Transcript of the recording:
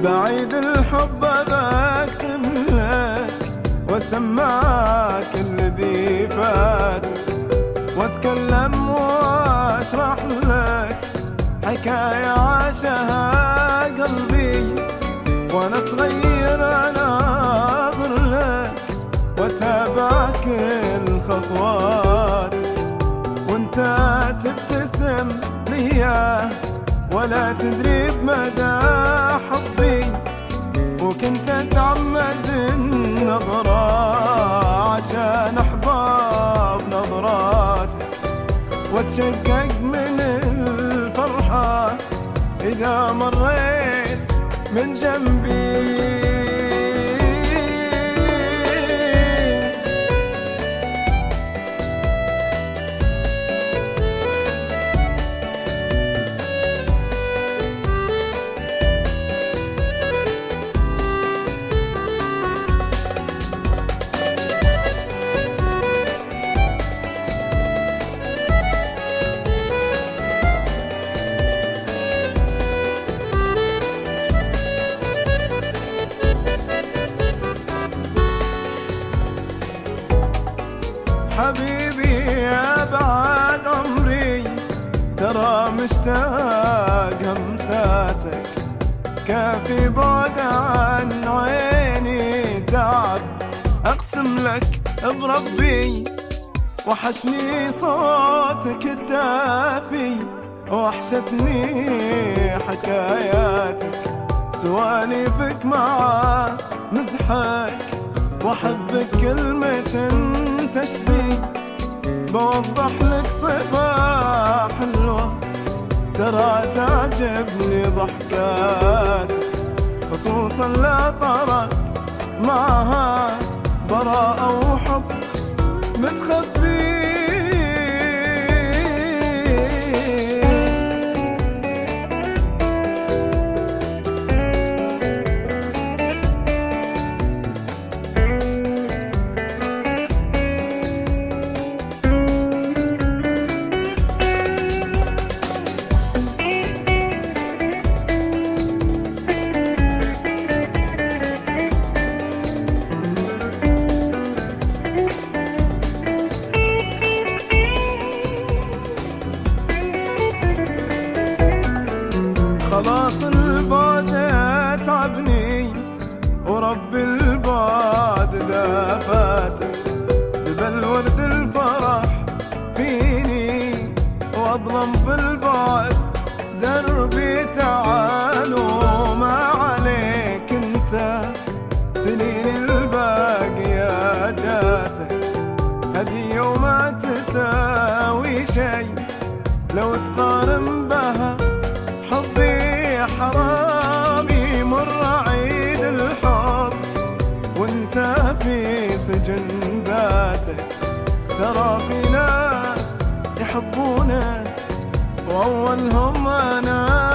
بعيد الحب بكتب لك واسمعك الذي فات، واتكلم واشرح لك حكاية عاشها قلبي وانا صغير اناظر لك واتابع كل خطوات، وانت تبتسم لي ولا تدري بمدى حبي، وكنت تعمد النظرة عشان احظى بنظراتي، واتشقق من الفرحة إذا مريت من جنبي. حبيبي يا بعد عمري ترى مشتاق همساتك، كافي بعد عن عيني تعب أقسم لك بربي، وحشني صوتك الدافي وحشتني حكاياتك، سواليفك مع مزحك وأحبك كلمة تسبي، بوضح لك صفة حلوة ترى تعجبني ضحكاتك، خصوصا لا طرت معها براءة وحب متخفي. خلاص البعد تعبني ورب البعد دافاتك، دبل ورد الفرح فيني واظلم في البعد دربي، تعالوا ما عليك انت سنين الباقية جاتك هدية وما تساوي شي لو تقارن بها حبي، حرامي مر عيد الحب وانت في سجن ذاتك، ترى في ناس يحبونك واولهم انا